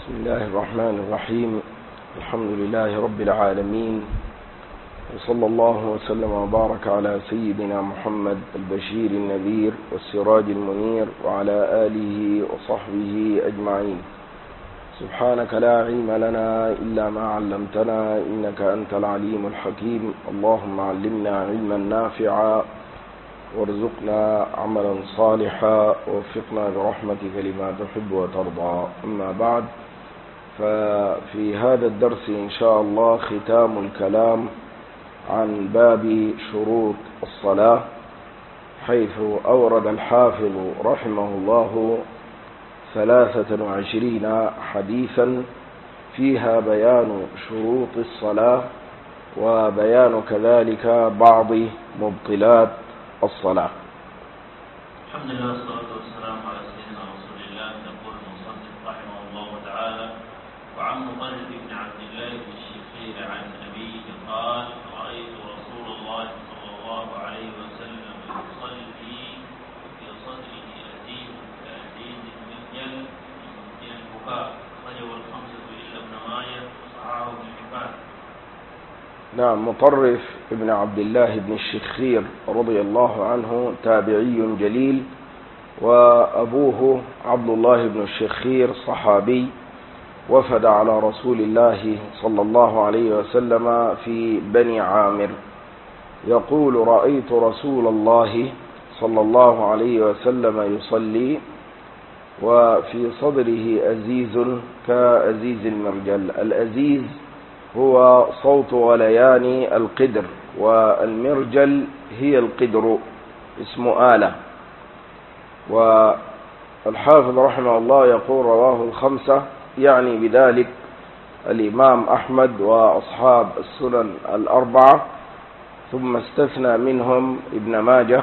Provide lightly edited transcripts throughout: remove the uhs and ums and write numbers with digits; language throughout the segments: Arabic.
بسم الله الرحمن الرحيم. الحمد لله رب العالمين، وصلى الله وسلم وبارك على سيدنا محمد البشير النذير والسراج المنير وعلى آله وصحبه أجمعين. سبحانك لا علم لنا إلا ما علمتنا إنك أنت العليم الحكيم. اللهم علمنا علما نافعا وارزقنا عملا صالحا ووفقنا برحمتك لما تحب وترضى. أما بعد، ففي هذا الدرس إن شاء الله ختام الكلام عن باب شروط الصلاة، حيث أورد الحافظ رحمه الله 23 حديثا فيها بيان شروط الصلاة وبيان كذلك بعض مبطلات الصلاة. الحمد لله والصلاة والسلام على سيدنا رسول الله. يقول المصنف رحمه الله تعالى: وعن مطرف بن عبد الله بن الشخير عن أبيه قال: رأيت رسول الله صلى الله عليه وسلم يصلي في صدره أزيز كأزيز المخيل من البكاء. أخرجه الخمسة إلا ابن ماجه وصححه ابن حبان. نعم، مطرف ابن عبد الله بن الشخير رضي الله عنه تابعي جليل، وأبوه عبد الله بن الشخير صحابي، وفد على رسول الله صلى الله عليه وسلم في بني عامر. يقول: رأيت رسول الله صلى الله عليه وسلم يصلي وفي صدره أزيز كأزيز المرجل. الأزيز هو صوت غليان القدر، والمرجل هي القدر، اسم آلة. والحافظ رحمه الله يقول: رواه الخمسة، يعني بذلك الإمام أحمد وأصحاب السنن الأربعة، ثم استثنى منهم ابن ماجه،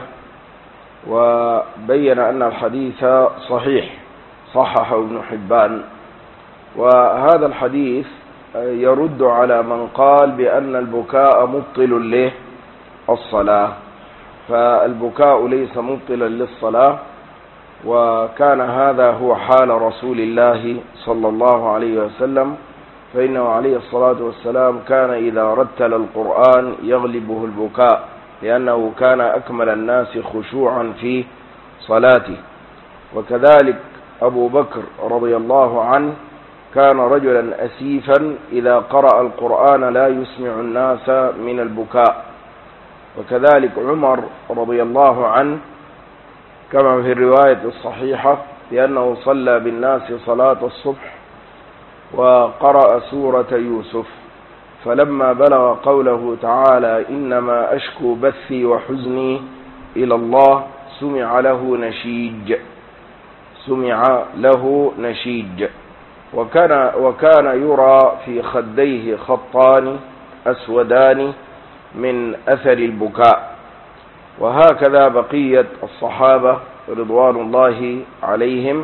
وبين أن الحديث صحيح، صححه ابن حبان. وهذا الحديث يرد على من قال بأن البكاء مبطل للصلاة، فالبكاء ليس مبطلا للصلاة، وكان هذا هو حال رسول الله صلى الله عليه وسلم، فإنه عليه الصلاة والسلام كان إذا رتل القرآن يغلبه البكاء، لأنه كان أكمل الناس خشوعا في صلاته. وكذلك أبو بكر رضي الله عنه كان رجلا أسيفا إذا قرأ القرآن لا يسمع الناس من البكاء. وكذلك عمر رضي الله عنه كما في الرواية الصحيحة بأنه صلى بالناس صلاة الصبح وقرأ سورة يوسف، فلما بلغ قوله تعالى: إنما أشكو بثي وحزني إلى الله، سمع له نشيج. وكان يرى في خديه خطان أسودان من أثر البكاء. وهكذا بقية الصحابة رضوان الله عليهم،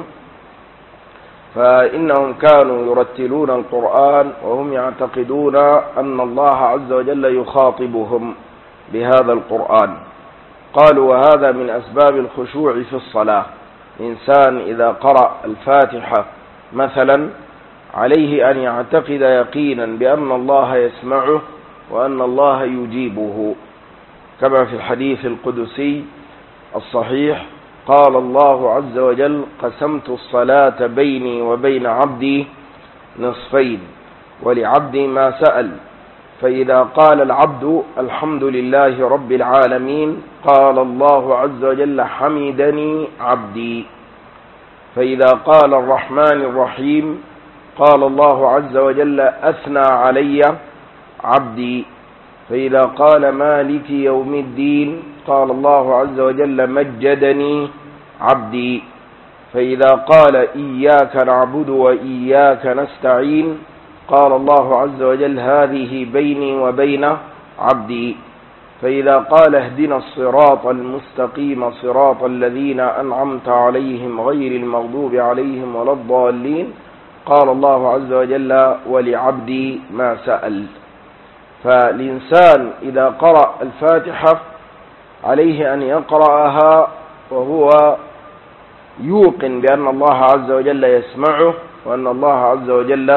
فإنهم كانوا يرتلون القرآن وهم يعتقدون أن الله عز وجل يخاطبهم بهذا القرآن. قالوا: وهذا من أسباب الخشوع في الصلاة. إنسان إذا قرأ الفاتحة مثلا عليه أن يعتقد يقينا بأن الله يسمعه وأن الله يجيبه، كما في الحديث القدسي الصحيح: قال الله عز وجل: قسمت الصلاة بيني وبين عبدي نصفين، ولعبدي ما سأل. فإذا قال العبد الحمد لله رب العالمين قال الله عز وجل: حمدني عبدي. فإذا قال الرحمن الرحيم قال الله عز وجل: أثنى علي عبدي. فإذا قال مالك يوم الدين قال الله عز وجل: مجدني عبدي. فإذا قال إياك نعبد وإياك نستعين قال الله عز وجل: هذه بيني وبين عبدي. فإذا قال اهدنا الصراط المستقيم صراط الذين أنعمت عليهم غير المغضوب عليهم ولا الضالين قال الله عز وجل: ولعبدي ما سأل. فالإنسان إذا قرأ الفاتحة عليه أن يقرأها وهو يوقن بأن الله عز وجل يسمعه وأن الله عز وجل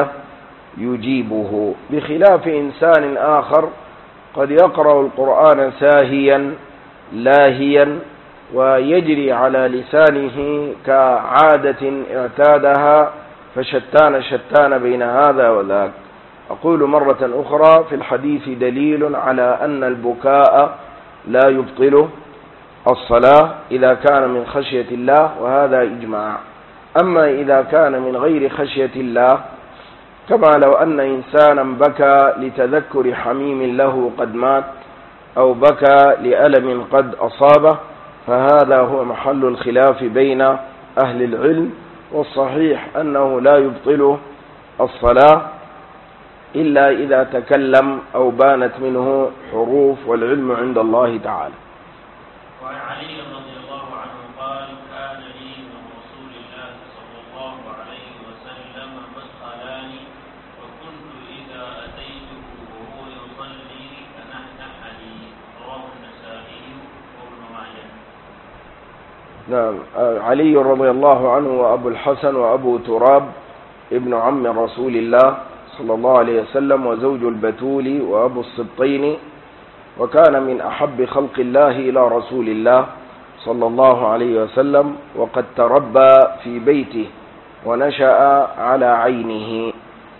يجيبه، بخلاف إنسان آخر قد يقرأ القرآن ساهيا لاهيا ويجري على لسانه كعادة اعتادها، فشتان بين هذا وذاك. أقول مرة أخرى: في الحديث دليل على أن البكاء لا يبطل الصلاة إذا كان من خشية الله، وهذا إجماع. أما إذا كان من غير خشية الله، كما لو أن إنسانا بكى لتذكر حميم له قد مات، أو بكى لألم قد أصابه، فهذا هو محل الخلاف بين أهل العلم. والصحيح أنه لا يبطل الصلاة إلا إذا تكلم أو بانت منه حروف، والعلم عند الله تعالى. وعن علي رضي الله عنه قال: كان لي من رسول الله صلى الله عليه وسلم مدخلان، وكنت إذا أتيته وهو يصلي تنحنح لي. رواه النسائي وابن ماجه. نعم، علي رضي الله عنه وأبو الحسن وأبو تراب ابن عم رسول الله صلى الله عليه وسلم، وزوج البتول وأبو السبطين، وكان من أحب خلق الله إلى رسول الله صلى الله عليه وسلم، وقد تربى في بيته ونشأ على عينه.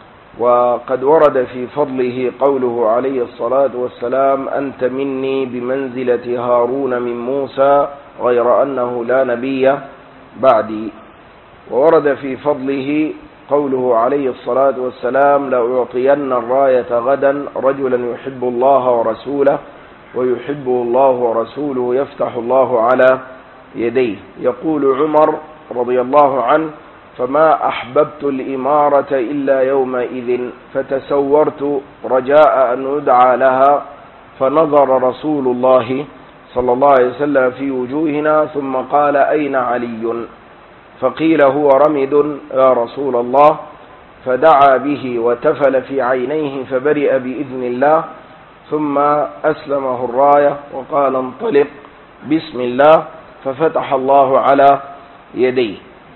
وقد ورد في فضله قوله عليه الصلاة والسلام: أنت مني بمنزلة هارون من موسى، غير أنه لا نبي بعدي. وورد في فضله قوله عليه الصلاة والسلام: لأعطين الراية غدا رجلا يحب الله ورسوله ويحبه الله ورسوله يفتح الله على يديه. يقول عمر رضي الله عنه: فما أحببت الإمارة إلا يومئذ، فتسورت رجاء أن يدعى لها، فنظر رسول الله صلى الله عليه وسلم في وجوهنا ثم قال: أين علي؟ فقيل: هو رمد يا رسول الله. فدعا به وتفل في عينيه فبرئ بإذن الله، ثم أسلمه الراية وقال: انطلق بسم الله، ففتح الله على يديه.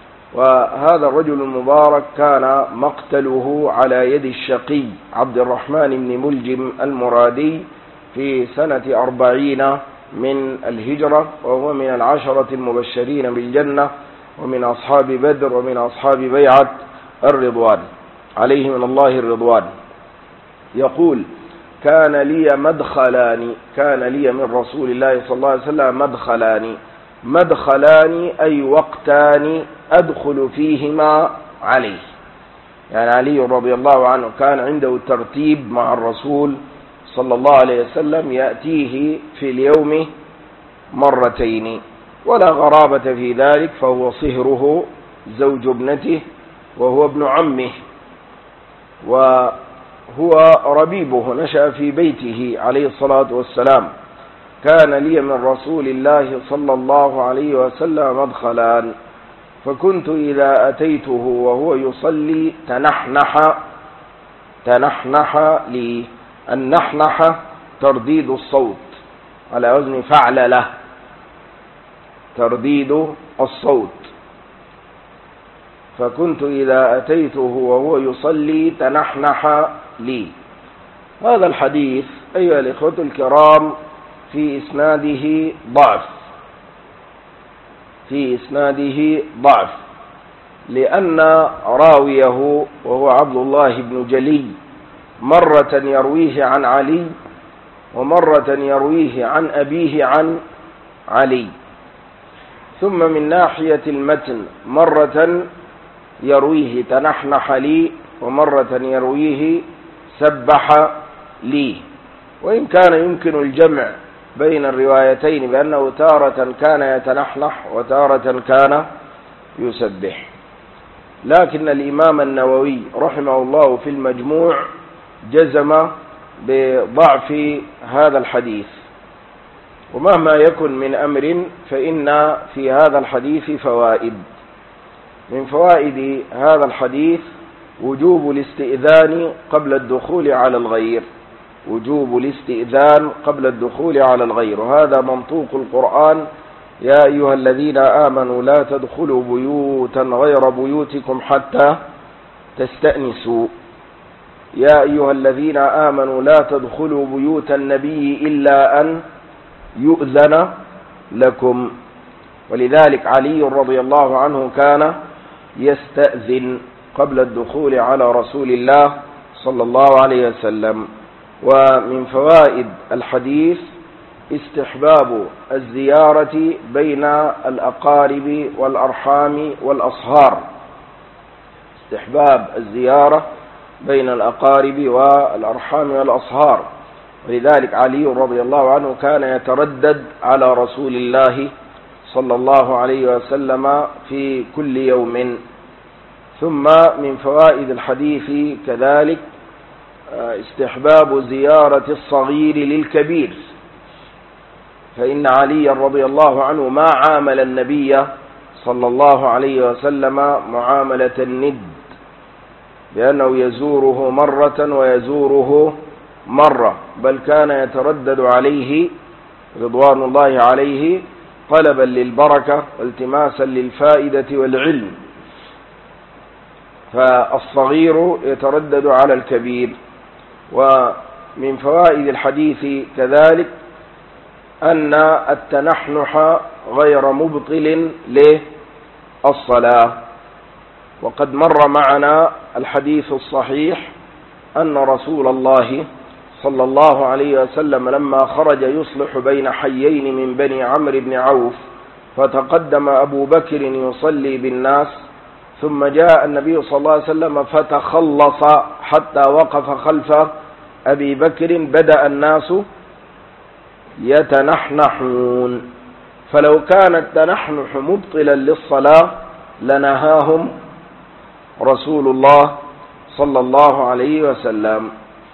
وهذا الرجل المبارك كان مقتله على يد الشقي عبد الرحمن بن ملجم المرادي في سنة 40 من الهجرة، وهو من 10 المبشرين بالجنة، ومن أصحاب بدر، ومن أصحاب بيعة الرضوان، عليه من الله الرضوان. يقول: كان لي مدخلان، كان لي من رسول الله صلى الله عليه وسلم مدخلان. مدخلان أي وقتان أدخل فيهما عليه، يعني علي رضي الله عنه كان عنده ترتيب مع الرسول صلى الله عليه وسلم، يأتيه في اليوم مرتين، ولا غرابة في ذلك، فهو صهره زوج ابنته وهو ابن عمه، وهو ربيبه، نشأ في بيته عليه الصلاة والسلام. كان لي من رسول الله صلى الله عليه وسلم مدخلان، فكنت إذا أتيته وهو يصلي تنحنح لي. النحنح ترديد الصوت على وزن فعل له، ترديد الصوت. فكنت إذا أتيته وهو يصلي تنحنح لي. هذا الحديث أيها الإخوة الكرام في إسناده ضعف، لأن راويه وهو عبد الله بن جلي مرة يرويه عن علي، ومرة يرويه عن أبيه عن علي. ثم من ناحية المتن مرة يرويه تنحنح لي، ومرة يرويه سبح لي. وإن كان يمكن الجمع بين الروايتين بأنه تارة كان يتنحنح وتارة كان يسبح، لكن الإمام النووي رحمه الله في المجموع جزم بضعف هذا الحديث. ومهما يكن من أمر فإن في هذا الحديث فوائد. من فوائد هذا الحديث وجوب الاستئذان قبل الدخول على الغير، وجوب الاستئذان قبل الدخول على الغير، وهذا منطوق القرآن: يا أيها الذين آمنوا لا تدخلوا بيوتا غير بيوتكم حتى تستأنسوا. يا أيها الذين آمنوا لا تدخلوا بيوت النبي إلا أن يؤذن لكم. ولذلك علي رضي الله عنه كان يستأذن قبل الدخول على رسول الله صلى الله عليه وسلم. ومن فوائد الحديث استحباب الزيارة بين الأقارب والأرحام والأصهار، استحباب الزيارة بين الأقارب والأرحام والأصهار. ولذلك علي رضي الله عنه كان يتردد على رسول الله صلى الله عليه وسلم في كل يوم. ثم من فوائد الحديث كذلك استحباب زيارة الصغير للكبير، فإن علي رضي الله عنه ما عامل النبي صلى الله عليه وسلم معاملة الند، لأنه يزوره مرة ويزوره مرة، بل كان يتردد عليه رضوان الله عليه طلبا للبركة والتماسا للفائدة والعلم. فالصغير يتردد على الكبير. ومن فوائد الحديث كذلك أن التنحنح غير مبطل للصلاة. وقد مر معنا الحديث الصحيح أن رسول الله صلى الله عليه وسلم لما خرج يصلح بين حيين من بني عمرو بن عوف، فتقدم أبو بكر يصلي بالناس، ثم جاء النبي صلى الله عليه وسلم فتخلص حتى وقف خلف أبي بكر، بدأ الناس يتنحنحون. فلو كان التنحنح مبطلا للصلاة لنهاهم رسول الله صلى الله عليه وسلم.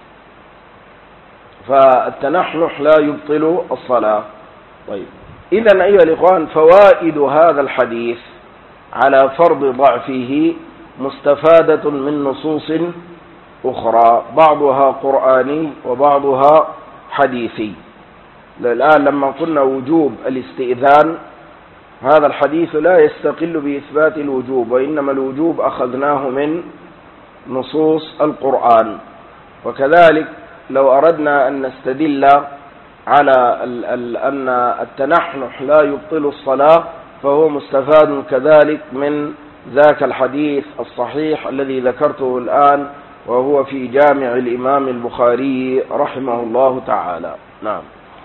فالتنحنح لا يبطل الصلاة. طيب، إذن أيها الإخوان، فوائد هذا الحديث على فرض ضعفه مستفادة من نصوص أخرى، بعضها قرآني وبعضها حديثي. الآن لما قلنا وجوب الاستئذان، هذا الحديث لا يستقل بإثبات الوجوب، وإنما الوجوب أخذناه من نصوص القرآن. وكذلك لو أردنا أن نستدل على أن التنحنح لا يبطل الصلاة، فهو مستفاد كذلك من ذاك الحديث الصحيح الذي ذكرته الآن، وهو في جامع الإمام البخاري رحمه الله تعالى. نعم.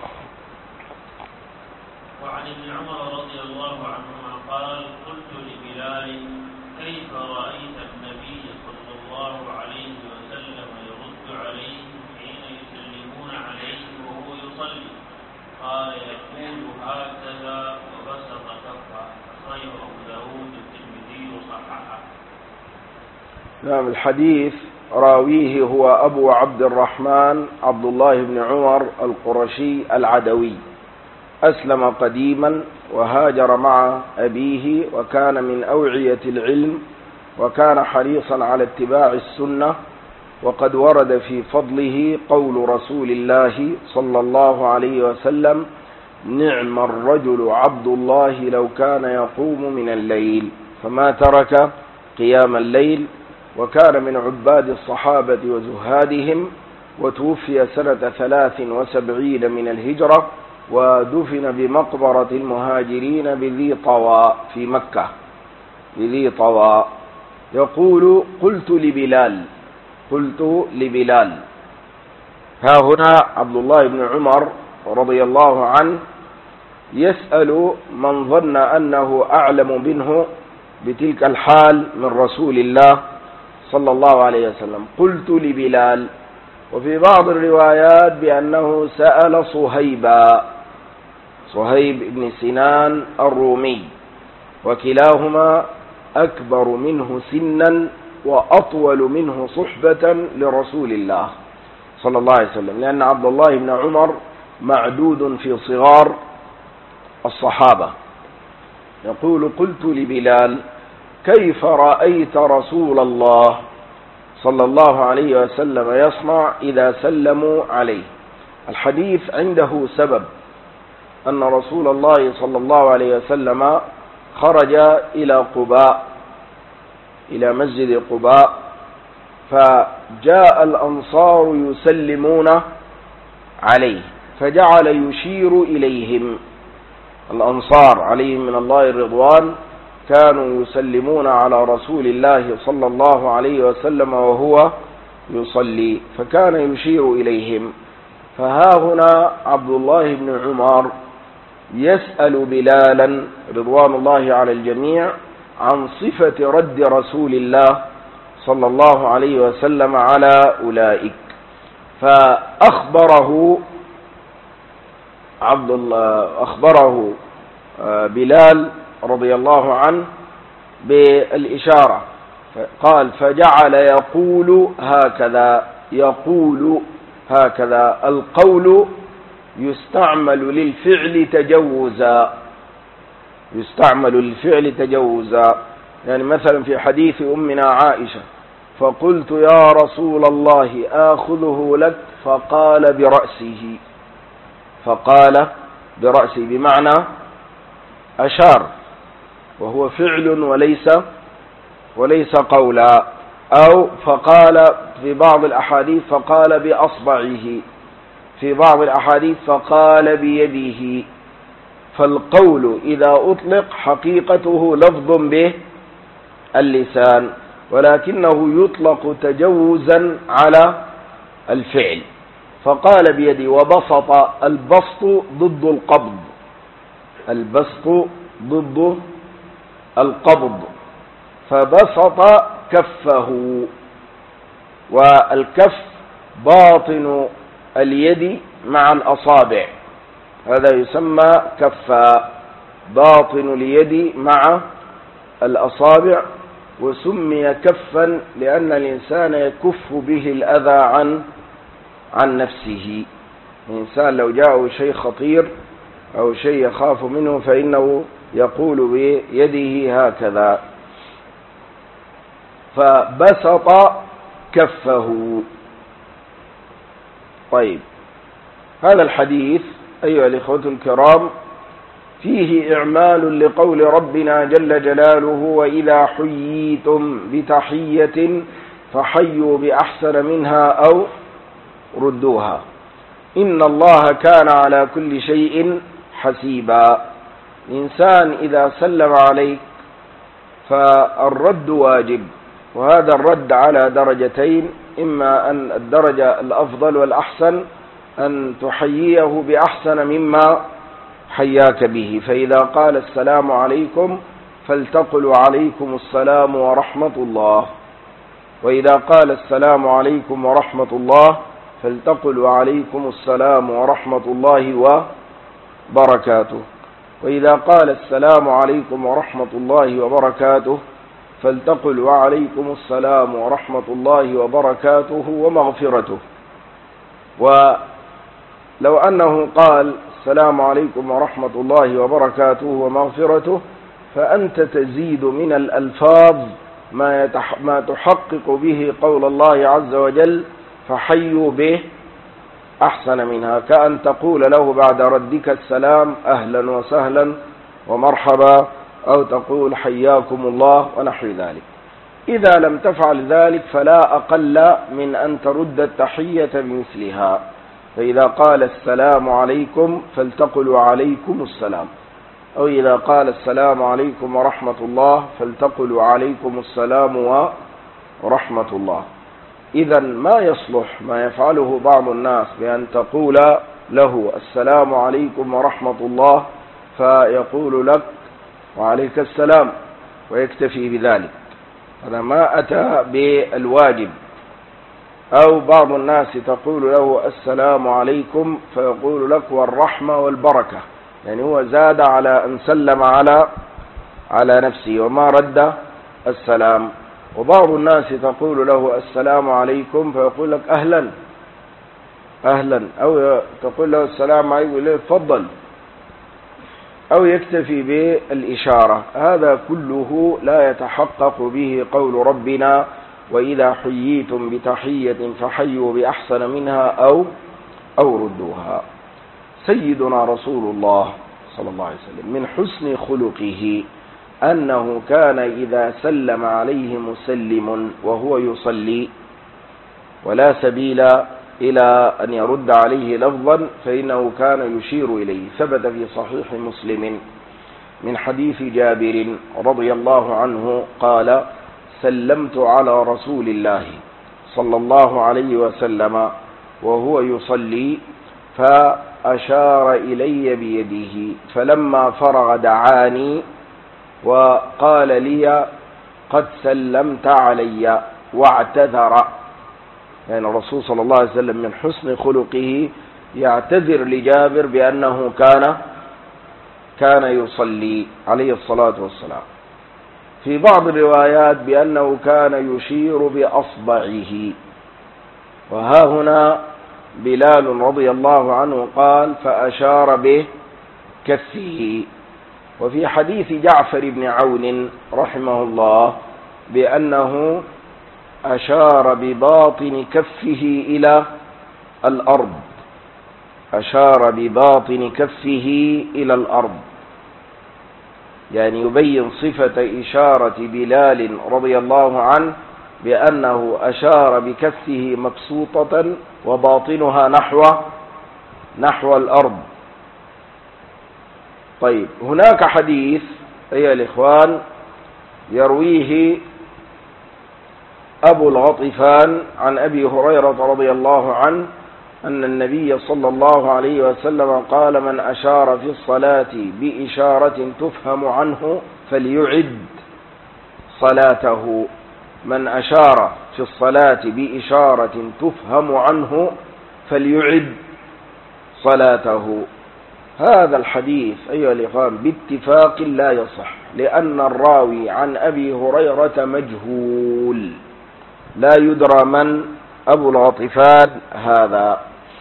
وعن ابن عمر رضي الله عنهما قال: قلت لبلال: كيف رأيت النبي صلى الله عليه وسلم يرد عليهم حين يسلمون عليه وهو يصلي؟ قال: يقول هكذا وبسط كفه. أخرجه أبو داود والترمذي وصححه. نعم. الحديث راويه هو أبو عبد الرحمن عبد الله بن عمر القرشي العدوي، أسلم قديما وهاجر مع أبيه، وكان من أوعية العلم، وكان حريصا على اتباع السنة. وقد ورد في فضله قول رسول الله صلى الله عليه وسلم: نعم الرجل عبد الله لو كان يقوم من الليل فما ترك قيام الليل. وكان من عباد الصحابة وزهادهم، وتوفي سنة 73 من الهجرة، ودفن بمقبرة المهاجرين بذي طواء في مكة، بذي طواء. يقول: قلت لبلال. ها هنا عبد الله بن عمر رضي الله عنه يسأل من ظن أنه أعلم منه بتلك الحال من رسول الله صلى الله عليه وسلم. قلت لبلال. وفي بعض الروايات بأنه سأل صهيب بن سنان الرومي، وكلاهما أكبر منه سنا وأطول منه صحبة لرسول الله صلى الله عليه وسلم، لأن عبد الله بن عمر معدود في صغار الصحابة. يقول: قلت لبلال: كيف رأيت رسول الله صلى الله عليه وسلم يصنع إذا سلموا عليه؟ الحديث عنده سبب، أن رسول الله صلى الله عليه وسلم خرج إلى قباء، إلى مسجد قباء، فجاء الأنصار يسلمون عليه فجعل يشير إليهم. الأنصار عليهم من الله الرضوان كانوا يسلمون على رسول الله صلى الله عليه وسلم وهو يصلي، فكان يشير إليهم. فها هنا عبد الله بن عمر يسأل بلالا رضوان الله على الجميع عن صفة رد رسول الله صلى الله عليه وسلم على أولئك، فأخبره بلال رضي الله عنه بالإشارة، قال فجعل يقول هكذا. القول يستعمل للفعل تجوزا، يعني مثلا في حديث أمنا عائشة فقلت يا رسول الله آخذه لك فقال برأسه بمعنى أشار، وهو فعل وليس قولا. أو فقال في بعض الأحاديث فقال بأصبعه، في بعض الأحاديث فقال بيده. فالقول إذا أطلق حقيقته لفظ به اللسان، ولكنه يطلق تجوزا على الفعل. فقال بيدي وبسط، البسط ضد القبض، فبسط كفه، والكف باطن اليد مع الأصابع، هذا يسمى كفا، باطن اليد مع الأصابع، وسمي كفا لأن الإنسان يكف به الأذى عن نفسه. الإنسان لو جاءه شيء خطير أو شيء يخاف منه فإنه يقول بيده هكذا، فبسط كفه. طيب، هذا الحديث أيها الإخوة الكرام فيه إعمال لقول ربنا جل جلاله وإذا حييتم بتحية فحيوا بأحسن منها أو ردوها إن الله كان على كل شيء حسيبا. الإنسان إذا سلم عليك فالرد واجب، وهذا الرد على درجتين، إما أن الدرجة الأفضل والأحسن أن تحييه بأحسن مما حياك به، فإذا قال السلام عليكم فلتقل عليكم السلام ورحمة الله، وإذا قال السلام عليكم ورحمة الله فلتقل عليكم السلام ورحمة الله وبركاته، وإذا قال السلام عليكم ورحمة الله وبركاته فلتقل وعليكم السلام ورحمة الله وبركاته ومغفرته. ولو أنه قال السلام عليكم ورحمة الله وبركاته ومغفرته فأنت تزيد من الألفاظ ما تحقق به قول الله عز وجل فحيوا به أحسن منها، كأن تقول له بعد ردك السلام أهلا وسهلا ومرحبا، أو تقول حياكم الله ونحو ذلك. إذا لم تفعل ذلك فلا أقل من أن ترد التحية بمثلها، فإذا قال السلام عليكم فلتقلوا عليكم السلام، أو إذا قال السلام عليكم ورحمة الله فلتقلوا عليكم السلام ورحمة الله. إذا ما يصلح ما يفعله بعض الناس بأن تقول له السلام عليكم ورحمة الله فيقول لك وعليك السلام ويكتفي بذلك، هذا ما أتى بالواجب. أو بعض الناس تقول له السلام عليكم فيقول لك والرحمة والبركة، يعني هو زاد على أن سلم على نفسه وما رد السلام. وبعض الناس تقول له السلام عليكم فيقول لك أهلا أهلا، أو تقول له السلام عليكم تفضل، أو يكتفي بالإشارة. هذا كله لا يتحقق به قول ربنا وإذا حييتم بتحية فحيوا بأحسن منها أو ردوها. سيدنا رسول الله صلى الله عليه وسلم من حسن خلقه أنه كان إذا سلم عليه مسلم وهو يصلي ولا سبيل إلى أن يرد عليه لفظا، فإنه كان يشير إليه. ثبت في صحيح مسلم من حديث جابر رضي الله عنه قال: سلمت على رسول الله صلى الله عليه وسلم وهو يصلي فأشار إلي بيده، فلما فرغ دعاني وقال لي: قد سلمت علي، واعتذر. يعني الرسول صلى الله عليه وسلم من حسن خلقه يعتذر لجابر بأنه كان يصلي عليه الصلاة والسلام. في بعض الروايات بأنه كان يشير بأصبعه. وها هنا بلال رضي الله عنه قال: فأشار بكفه. وفي حديث جعفر بن عون رحمه الله بأنه أشار بباطن كفه إلى الأرض، أشار بباطن كفه إلى الأرض، يعني يبين صفة إشارة بلال رضي الله عنه بأنه أشار بكفه مبسوطة وباطنها نحو الأرض. طيب، هناك حديث أيها الإخوان يرويه أبو الغطفان عن أبي هريرة رضي الله عنه أن النبي صلى الله عليه وسلم قال: من أشار في الصلاة بإشارة تفهم عنه فليعد صلاته. من أشار في الصلاة بإشارة تفهم عنه فليعد صلاته. هذا الحديث أيها الإخوان باتفاق لا يصح، لأن الراوي عن أبي هريرة مجهول، لا يدرى من أبو الغطفان هذا.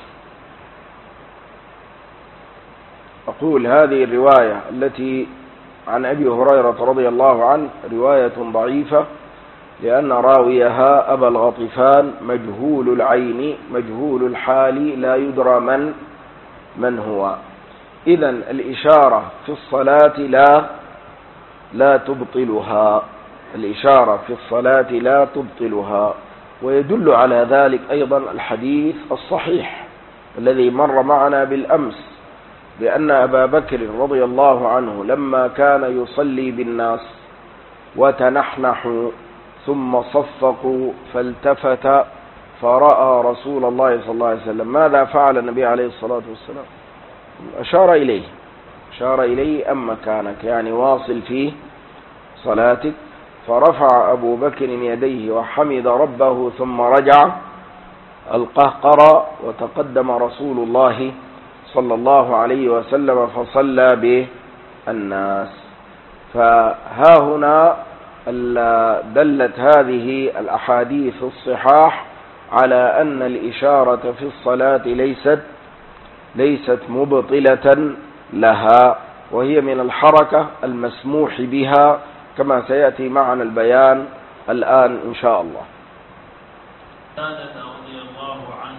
أقول هذه الرواية التي عن أبي هريرة رضي الله عنه رواية ضعيفة، لأن راويها أبا الغطفان مجهول العين مجهول الحال، لا يدرى من هو. إذن الإشارة في الصلاة لا تبطلها، الإشارة في الصلاة لا تبطلها. ويدل على ذلك أيضا الحديث الصحيح الذي مر معنا بالأمس، بأن أبا بكر رضي الله عنه لما كان يصلي بالناس وتنحنحوا ثم صفقوا فالتفت فرأى رسول الله صلى الله عليه وسلم، ماذا فعل النبي عليه الصلاة والسلام؟ أشار إليه أم مكانك، يعني واصل في صلاتك. فرفع أبو بكر يديه وحمد ربه ثم رجع القهقرى، وتقدم رسول الله صلى الله عليه وسلم فصلى بالناس. فها هنا دلت هذه الأحاديث الصحاح على أن الإشارة في الصلاة ليست مبطلة لها، وهي من الحركة المسموح بها، كما سيأتي معنا البيان الآن إن شاء الله. رضي الله عنه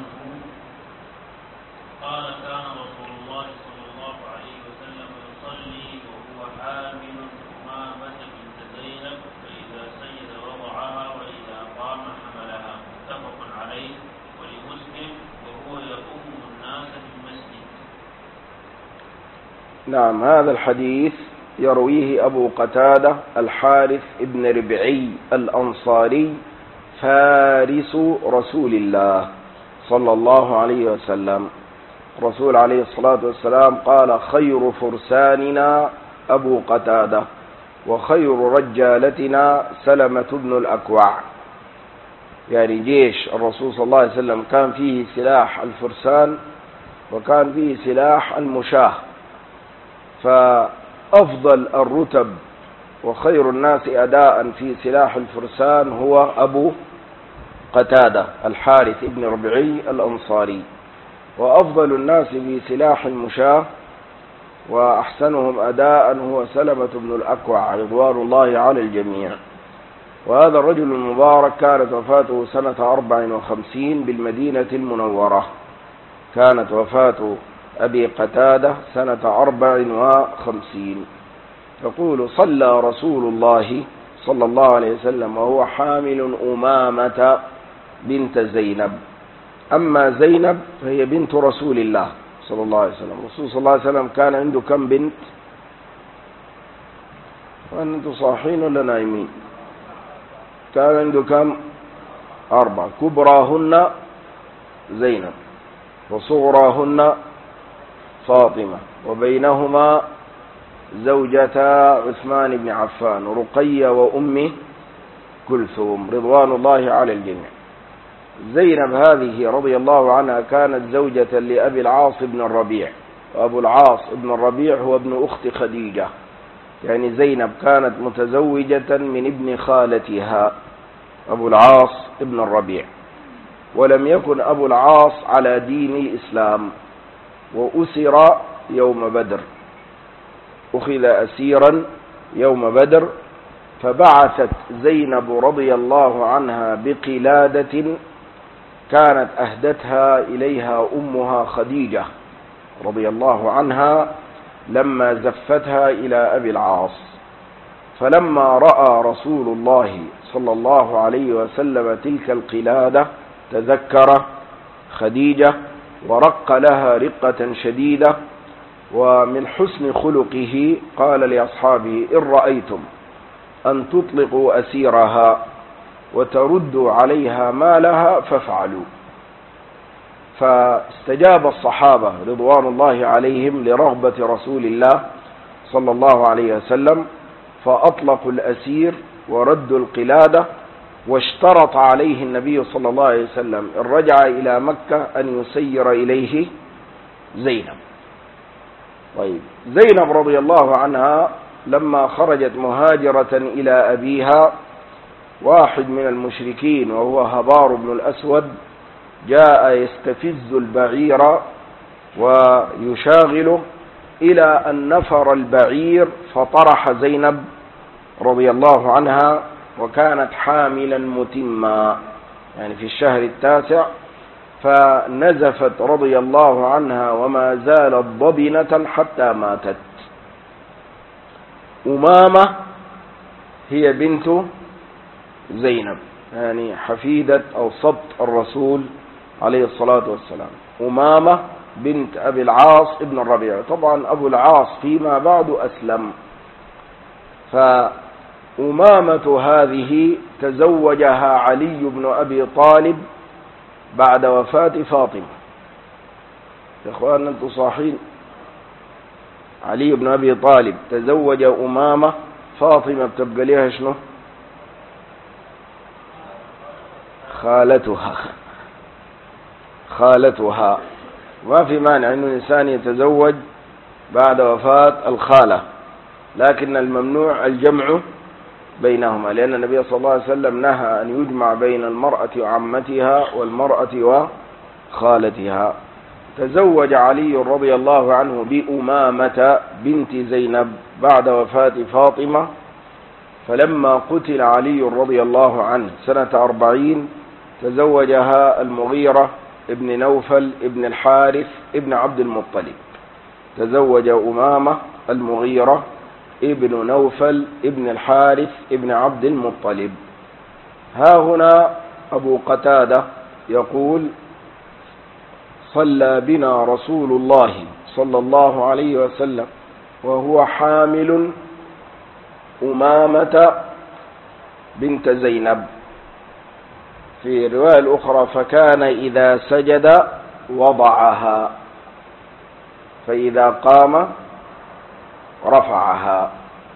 قال: كان رسول الله صلى الله عليه وسلم يصلي وهو حامل أمامة بنت زينب، فإذا سجد وضعها وإذا قام حملها. متفق عليه. ولمسلم: وهو يؤم الناس في المسجد. نعم، هذا الحديث يرويه أبو قتادة الحارث بن ربعي الأنصاري فارس رسول الله صلى الله عليه وسلم. الرسول عليه الصلاة والسلام قال: خير فرساننا أبو قتادة، وخير رجالتنا سلمة بن الأكوع. يعني جيش الرسول صلى الله عليه وسلم كان فيه سلاح الفرسان وكان فيه سلاح المشاة، فأفضل الرتب وخير الناس أداء في سلاح الفرسان هو أبو قتادة الحارث بن ربعي الأنصاري، وأفضل الناس في سلاح المشاة وأحسنهم أداء هو سلمة بن الأكوع رضوان الله على الجميع. وهذا الرجل المبارك كانت وفاته سنة 54 بالمدينة المنورة. كانت وفاة أبي قتادة سنة 54. يقول: صلى رسول الله صلى الله عليه وسلم وهو حامل أمامة بنت زينب. أما زينب فهي بنت رسول الله صلى الله عليه وسلم. الرسول صلى الله عليه وسلم كان عنده كم بنت؟ وأنتم صاحين ولا نايمين؟ كان عنده كم؟ 4. كبراهن زينب وصغراهن فاطمة، وبينهما زوجتا عثمان بن عفان رقية وأم كلثوم رضوان الله على الجميع. زينب هذه رضي الله عنها كانت زوجة لأبي العاص بن الربيع، وأبو العاص بن الربيع هو ابن أخت خديجة، يعني زينب كانت متزوجة من ابن خالتها أبو العاص بن الربيع. ولم يكن أبو العاص على دين الإسلام، وأسر يوم بدر، أخذ أسيرا يوم بدر، فبعثت زينب رضي الله عنها بقلادة كانت أهدتها إليها أمها خديجة رضي الله عنها لما زفتها إلى أبي العاص. فلما رأى رسول الله صلى الله عليه وسلم تلك القلادة تذكر خديجة ورق لها رقة شديدة. ومن حسن خلقه قال لأصحابه: إن رأيتم أن تطلقوا أسيرها وتردوا عليها مالها فافعلوا. فاستجاب الصحابة رضوان الله عليهم لرغبة رسول الله صلى الله عليه وسلم، فأطلقوا الأسير وردوا القلادة، واشترط عليه النبي صلى الله عليه وسلم إن رجع إلى مكة أن يسير إليه زينب. طيب، زينب رضي الله عنها لما خرجت مهاجرة إلى أبيها، واحد من المشركين وهو هبار بن الأسود جاء يستفز البعير ويشاغله إلى أن نفر البعير فطرح زينب رضي الله عنها، وكانت حاملا متما يعني في الشهر 9، فنزفت رضي الله عنها وما زالت ضبنة حتى ماتت. أمامة هي بنت زينب، يعني حفيدة أو صبت الرسول عليه الصلاة والسلام. أمامة بنت أبي العاص ابن الربيع. طبعا أبو العاص فيما بعد أسلم. فأمامة هذه تزوجها علي بن أبي طالب بعد وفاة فاطمة. يا إخوان أنتم صاحين؟ علي بن أبي طالب تزوج أمامة، فاطمة بتبقى لها شنو؟ خالتها. ما في مانع أنه الإنسان يتزوج بعد وفاة الخالة، لكن الممنوع الجمع بينهما، لأن النبي صلى الله عليه وسلم نهى أن يجمع بين المرأة وعمتها والمرأة وخالتها. تزوج علي رضي الله عنه بأمامة بنت زينب بعد وفاة فاطمة، فلما قتل علي رضي الله عنه سنة 40 تزوجها المغيرة ابن نوفل ابن الحارث ابن عبد المطلب. تزوج أمامة المغيرة ابن نوفل ابن الحارث ابن عبد المطلب. ها هنا أبو قتادة يقول: صلى بنا رسول الله صلى الله عليه وسلم وهو حامل أمامة بنت زينب. في الرواية الأخرى: فكان إذا سجد وضعها، فإذا قام رفعها.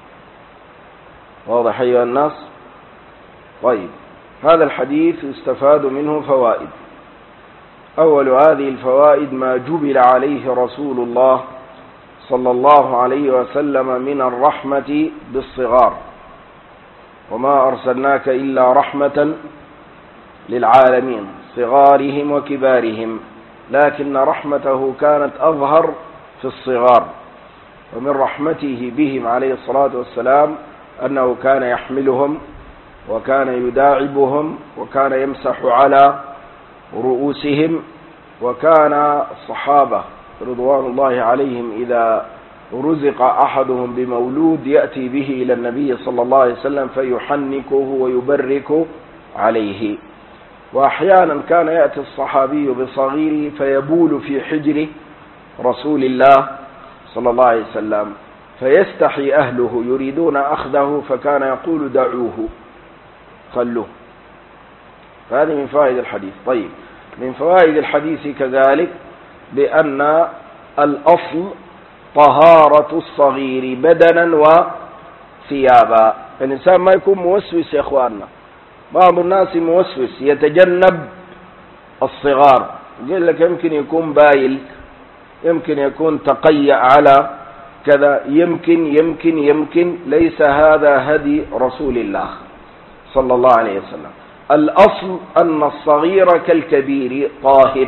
واضح أيها الناس؟ طيب، هذا الحديث يستفاد منه فوائد. أول هذه الفوائد ما جبل عليه رسول الله صلى الله عليه وسلم من الرحمة بالصغار، وما أرسلناك إلا رحمة للعالمين صغارهم وكبارهم، لكن رحمته كانت أظهر في الصغار. ومن رحمته بهم عليه الصلاة والسلام أنه كان يحملهم وكان يداعبهم وكان يمسح على رؤوسهم. وكان الصحابة رضوان الله عليهم إذا رزق أحدهم بمولود يأتي به إلى النبي صلى الله عليه وسلم فيحنكه ويبرك عليه. وأحيانا كان يأتي الصحابي بصغيره فيبول في حجر رسول الله صلى الله عليه وسلم، فيستحي أهله يريدون أخذه، فكان يقول دعوه خلوه. فهذه من فوائد الحديث. طيب، من فوائد الحديث كذلك بأن الأصل طهارة الصغير بدنا وثيابا. الإنسان ما يكون موسوس يا أخواننا. بعض الناس موسوس يتجنب الصغار، يقول لك يمكن يكون بايل، يمكن يكون تقيأ على كذا، يمكن. ليس هذا هدي رسول الله صلى الله عليه وسلم. الأصل أن الصغير كالكبير طاهر،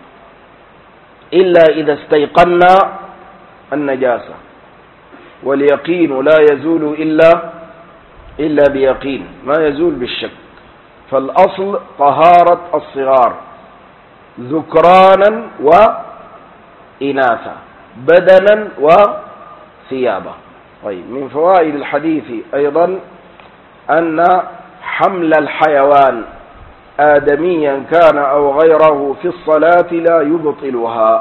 إلا إذا استيقنا النجاسة، واليقين لا يزول إلا بيقين، ما يزول بالشك. فالأصل طهارة الصغار ذكرانا وإناثا، بدنا وثيابا. طيب، من فوائد الحديث أيضا أن حمل الحيوان آدميا كان أو غيره في الصلاة لا يبطلها.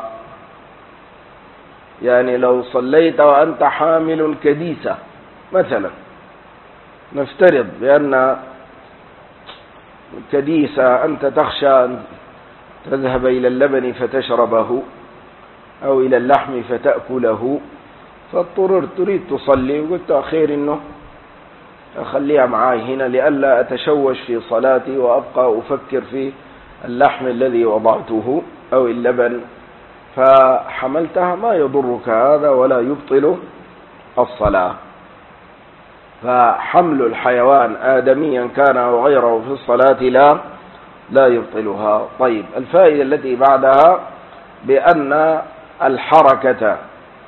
يعني لو صليت وأنت حامل كديسة مثلا، نفترض بأن كديسة أنت تخشى أن تذهب إلى اللبن فتشربه أو إلى اللحم فتأكله، فاضطررت تريد تصلي، وقلت أخير إنه أخليها معاي هنا لئلا أتشوش في صلاتي وأبقى أفكر في اللحم الذي وضعته أو اللبن، فحملتها، ما يضرك هذا ولا يبطل الصلاة. فحمل الحيوان آدميا كان أو غيره في الصلاة لا يبطلها. طيب، الفائدة التي بعدها بأن الحركة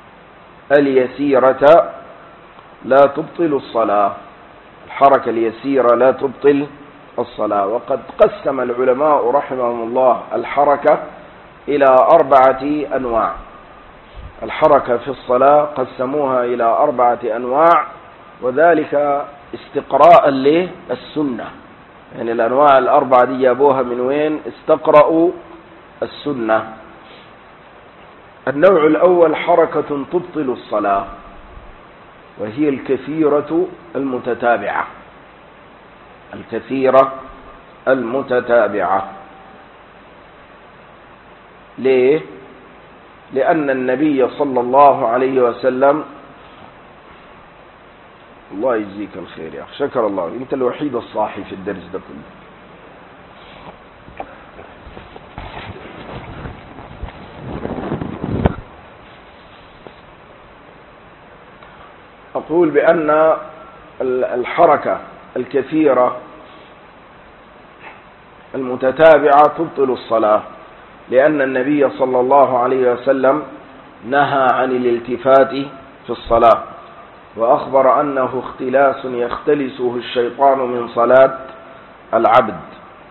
اليسيرة لا تبطل الصلاة. الحركة اليسيرة لا تبطل الصلاة. وقد قسم العلماء رحمهم الله الحركة إلى 4 أنواع. الحركة في الصلاة قسموها إلى 4 أنواع، وذلك استقراء للسنة. يعني الأنواع 4 دي جابوها من وين؟ استقرأوا السنة. النوع الأول حركة تبطل الصلاة، وهي الكثيرة المتتابعة. الكثيرة المتتابعة. ليه؟ لأن النبي صلى الله عليه وسلم، الله يجزيك الخير يا أخي، شكر الله، أنت الوحيد الصاحي في الدرس ده كله. أقول بأن الحركة الكثيرة المتتابعة تبطل الصلاة، لأن النبي صلى الله عليه وسلم نهى عن الالتفات في الصلاة، وأخبر أنه اختلاس يختلسه الشيطان من صلاة العبد،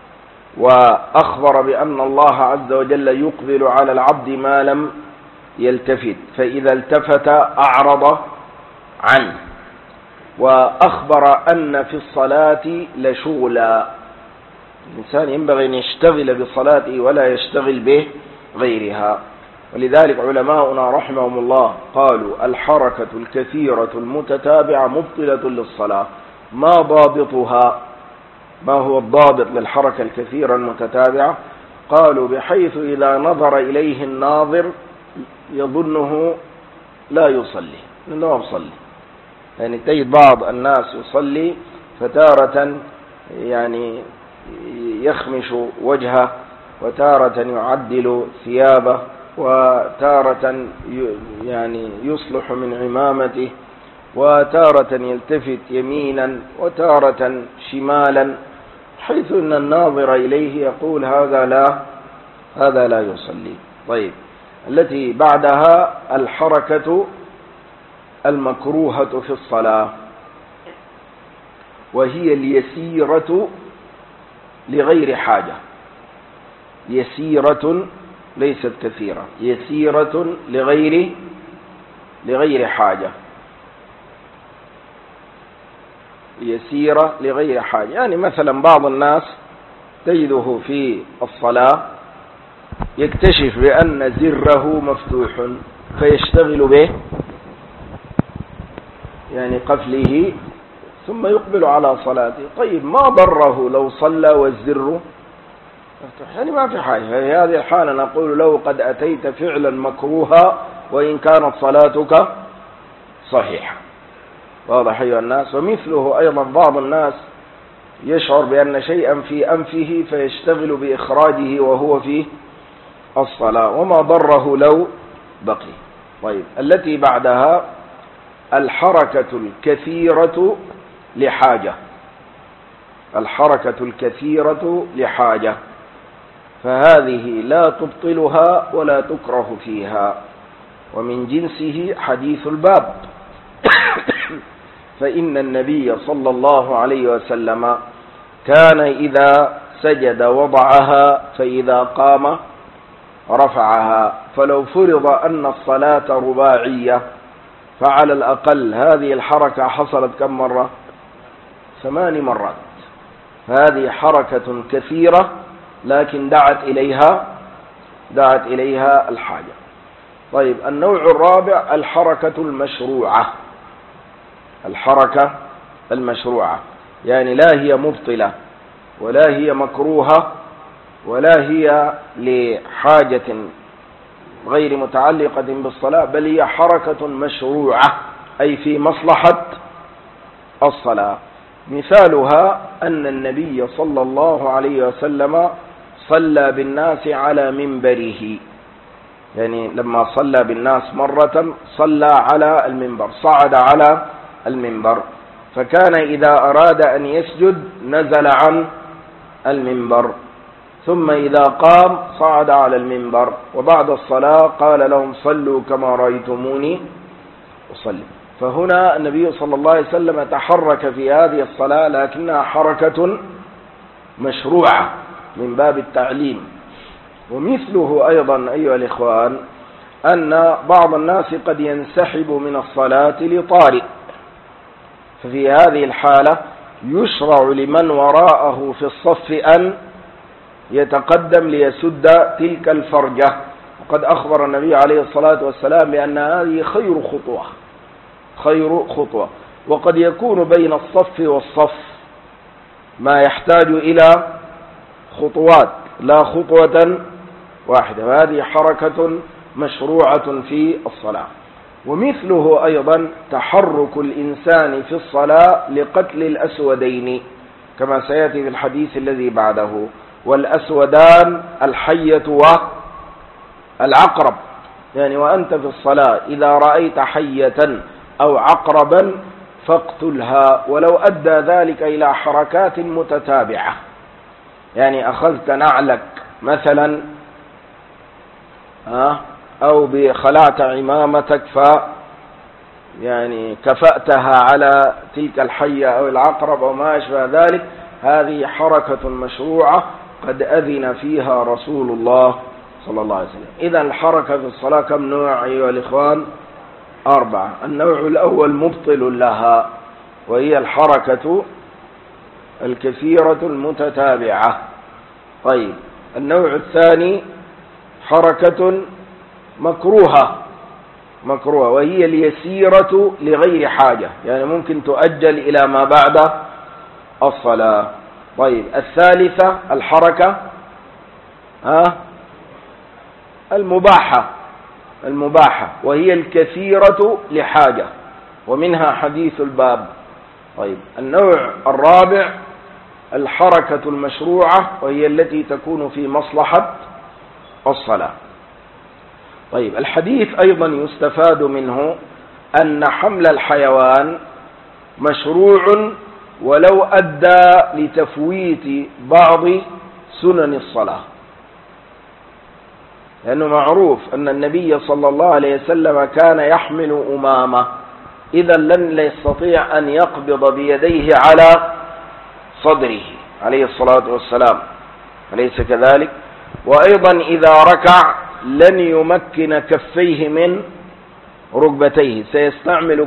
وأخبر بأن الله عز وجل يقبل على العبد ما لم يلتفت، فإذا التفت أعرض عنه. وأخبر أن في الصلاة لشغلا، الإنسان ينبغي أن يشتغل بصلاته ولا يشتغل بغيرها. ولذلك علماؤنا رحمهم الله قالوا الحركة الكثيرة المتتابعة مبطلة للصلاة. ما ضابطها؟ ما هو الضابط للحركة الكثيرة المتتابعة؟ قالوا بحيث إذا نظر إليه الناظر يظنه لا يصلي، لأنه يصلي. يعني تجد بعض الناس يصلي فتارة يعني يخمش وجهه، وتارة يعدل ثيابه، وتارة يعني يصلح من عمامته، وتارة يلتفت يمينا وتارة شمالا، حيث أن الناظر إليه يقول هذا لا يصلي. طيب، التي بعدها الحركة المكروهة في الصلاة، وهي اليسيرة لغير حاجة. يسيرة ليست كثيرة، يسيرة لغير حاجة. يسيرة لغير حاجة. يعني مثلا بعض الناس تجده في الصلاة يكتشف بأن زره مفتوح فيشتغل به، يعني قفله، ثم يقبل على صلاته. طيب ما ضره لو صلى والزر مفتوح؟ يعني ما في حاجة. في هذه الحالة نقول له قد أتيت فعلا مكروها وإن كانت صلاتك صحيحة. واضح أيها الناس؟ ومثله أيضا بعض الناس يشعر بأن شيئا في أنفه فيشتغل بإخراجه وهو في الصلاة، وما ضره لو بقي. طيب التي بعدها الحركة الكثيرة لحاجة. الحركة الكثيرة لحاجة، فهذه لا تبطلها ولا تكره فيها، ومن جنسه حديث الباب. فإن النبي صلى الله عليه وسلم كان إذا سجد وضعها، فإذا قام رفعها. فلو فرض أن الصلاة رباعية فعلى الأقل هذه الحركة حصلت كم مرة؟ 8 مرات. هذه حركة كثيرة لكن دعت إليها الحاجة. طيب النوع الرابع الحركة المشروعة. الحركة المشروعة يعني لا هي مبطلة ولا هي مكروهة ولا هي لحاجة غير متعلقة بالصلاة، بل هي حركة مشروعة أي في مصلحة الصلاة. مثالها أن النبي صلى الله عليه وسلم صلى بالناس على منبره، يعني لما صلى بالناس مرة صلى على المنبر، صعد على المنبر، فكان إذا أراد أن يسجد نزل عن المنبر، ثم إذا قام صعد على المنبر، وبعد الصلاة قال لهم صلوا كما رأيتموني أصلي. فهنا النبي صلى الله عليه وسلم تحرك في هذه الصلاة لكنها حركة مشروعة من باب التعليم. ومثله أيضا أيها الإخوان أن بعض الناس قد ينسحب من الصلاة لطارئ، ففي هذه الحالة يشرع لمن وراءه في الصف أن يتقدم ليسد تلك الفرجة. وقد أخبر النبي عليه الصلاة والسلام بأن هذه خير خطوة. وقد يكون بين الصف والصف ما يحتاج إلى خطوات لا خطوة واحدة، وهذه حركة مشروعة في الصلاة. ومثله أيضا تحرك الإنسان في الصلاة لقتل الأسودين كما سيأتي في الحديث الذي بعده. والأسودان الحية والعقرب، يعني وأنت في الصلاة إذا رأيت حية أو عقربا فاقتلها، ولو أدى ذلك إلى حركات متتابعة، يعني أخذت نعلك مثلا أو بخلعت عمامتك يعني كفأتها على تلك الحية أو العقرب أو ما أشبه ذلك، هذه حركة مشروعة قد أذن فيها رسول الله صلى الله عليه وسلم. إذا الحركة في الصلاة كم نوع أيها الإخوان؟ 4. النوع الأول مبطل لها وهي الحركة الكثيرة المتتابعة. طيب النوع الثاني حركة مكروهة وهي اليسيرة لغير حاجة، يعني ممكن تؤجل إلى ما بعد الصلاة. طيب الثالثة الحركة المباحة وهي الكثيرة لحاجة، ومنها حديث الباب. طيب النوع الرابع الحركة المشروعة وهي التي تكون في مصلحة الصلاة. طيب الحديث أيضا يستفاد منه أن حمل الحيوان مشروع ولو أدى لتفويت بعض سنن الصلاة، لأنه معروف أن النبي صلى الله عليه وسلم كان يحمل أمامة، إذا لن يستطيع أن يقبض بيديه على صدره عليه الصلاة والسلام، أليس كذلك؟ وأيضا إذا ركع لن يمكن كفيه من ركبتيه، سيستعمل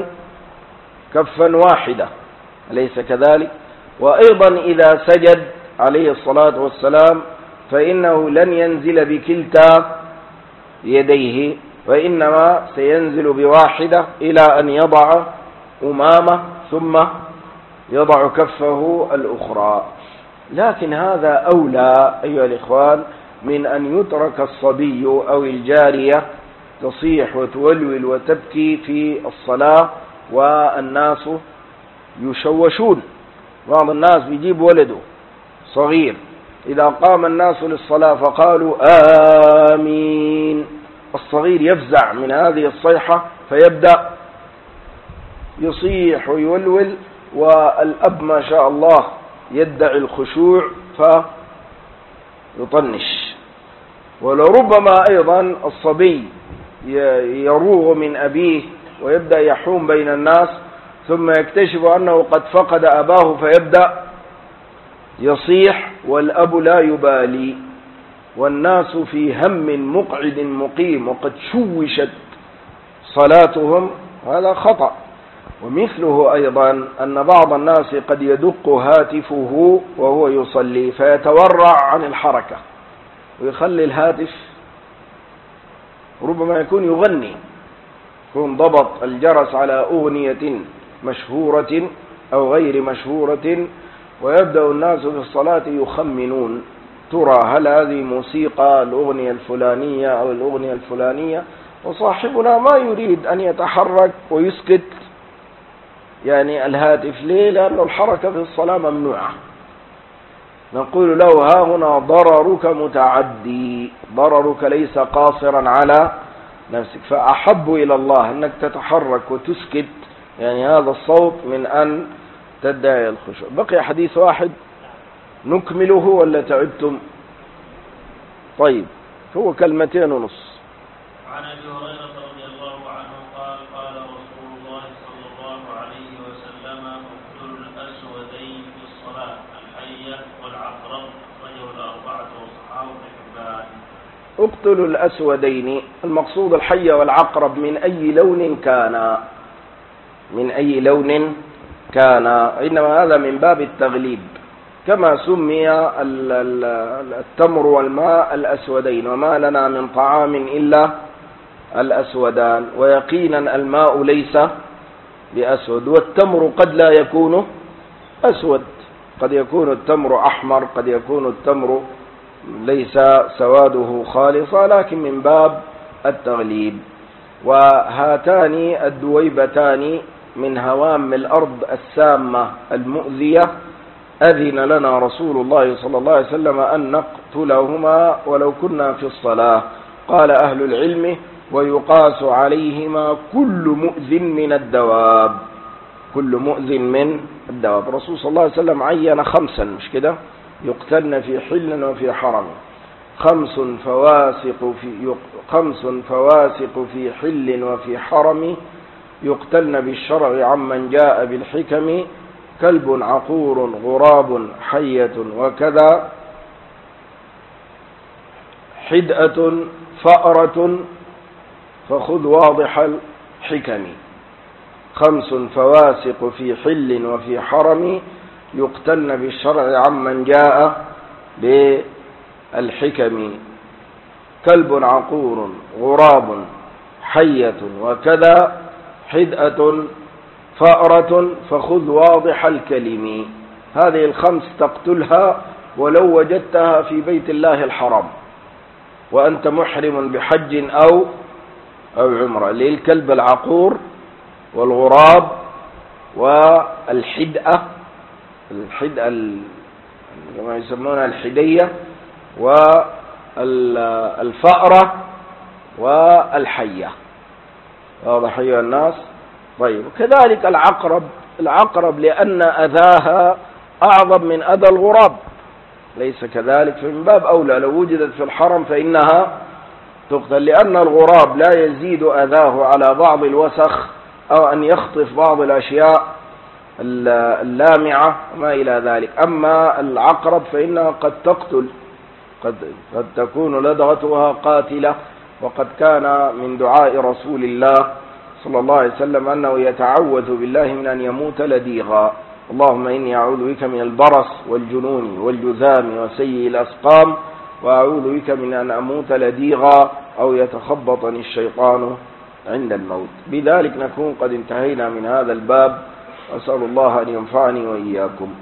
كفا واحدة، أليس كذلك؟ وأيضا إذا سجد عليه الصلاة والسلام فإنه لن ينزل بكلتا يديه، وإنما سينزل بواحدة إلى أن يضع أمامه ثم يضع كفه الأخرى. لكن هذا أولى أيها الإخوان من أن يترك الصبي أو الجارية تصيح وتولول وتبكي في الصلاة والناس يشوشون. بعض الناس بيجيب ولده صغير، إذا قام الناس للصلاة فقالوا آمين، الصغير يفزع من هذه الصيحة فيبدأ يصيح ويولول، والأب ما شاء الله يدعي الخشوع فيطنش. ولربما أيضا الصبي يروغ من أبيه ويبدأ يحوم بين الناس ثم يكتشف أنه قد فقد أباه فيبدأ يصيح والأب لا يبالي، والناس في هم مقعد مقيم وقد شوشت صلاتهم، هذا خطأ. ومثله أيضا أن بعض الناس قد يدق هاتفه وهو يصلي فيتورع عن الحركة ويخلي الهاتف، ربما يكون يغني، يكون ضبط الجرس على أغنية مشهورة أو غير مشهورة، ويبدأ الناس في الصلاة يخمنون ترى هل هذه موسيقى الأغنية الفلانية أو الأغنية الفلانية، وصاحبنا ما يريد أن يتحرك ويسكت يعني الهاتف. ليه؟ لأن الحركة في الصلاة ممنوعة. نقول له ها هنا ضررك متعدي، ضررك ليس قاصرا على نفسك، فأحب إلى الله أنك تتحرك وتسكت يعني هذا الصوت من أن تدعي الخشوع. بقي حديث واحد نكمله ولا تعبتم؟ طيب هو 2 كلمة ونص. عن أبي هريرة رضي الله عنه قال قال رسول الله صلى الله عليه وسلم اقتلوا الأسودين في الصلاة، الحية والعقرب، أخرجه الأربعة وصححه ابن حبان. اقتلوا الأسودين، المقصود الحية والعقرب من أي لون كان، من أي لون كان، إنما هذا من باب التغليب، كما سمي التمر والماء الأسودين، وما لنا من طعام إلا الأسودان، ويقينا الماء ليس بأسود، والتمر قد لا يكون أسود، قد يكون التمر أحمر، قد يكون التمر ليس سواده خالصا، لكن من باب التغليب. وهاتان الدويبتان من هوام الأرض السامة المؤذية أذن لنا رسول الله صلى الله عليه وسلم أن نقتلهما ولو كنا في الصلاة. قال أهل العلم ويقاس عليهما كل مؤذ من الدواب، كل مؤذ من الدواب. الرسول صلى الله عليه وسلم عين 5 مش كده يقتلن في حل وفي حرم، 5 فواسق في حل وفي حرم يقتلن بالشرع عمن جاء بالحكم، كلب عقور غراب حية وكذا، حدأة فأرة فخذ واضح الحكم. 5 فواسق في حل وفي حرم يقتلن بالشرع عمن جاء بالحكم، كلب عقور غراب حية وكذا، حدأة فأرة فخذ واضح الكلم. هذه ال5 تقتلها ولو وجدتها في بيت الله الحرام وأنت محرم بحج أو عمرة، للكلب العقور والغراب والحدأة، كما يسمونها الحدية، والفأرة والحية. واضح أيها الناس؟ طيب كذلك العقرب لأن أذاها أعظم من أذى الغراب، ليس كذلك؟ فمن باب أولى لو وجدت في الحرم فإنها تقتل، لأن الغراب لا يزيد أذاه على بعض الوسخ أو أن يخطف بعض الأشياء اللامعة وما إلى ذلك. أما العقرب فإنها قد تقتل، قد تكون لدغتها قاتلة، وقد كان من دعاء رسول الله صلى الله عليه وسلم أنه يتعوذ بالله من أن يموت لديغا، اللهم إني أعوذ بك من البرص والجنون والجذام وسيء الأسقام، وأعوذ بك من أن أموت لديغا أو يتخبطني الشيطان عند الموت. بذلك نكون قد انتهينا من هذا الباب، وأسأل الله أن ينفعني وإياكم.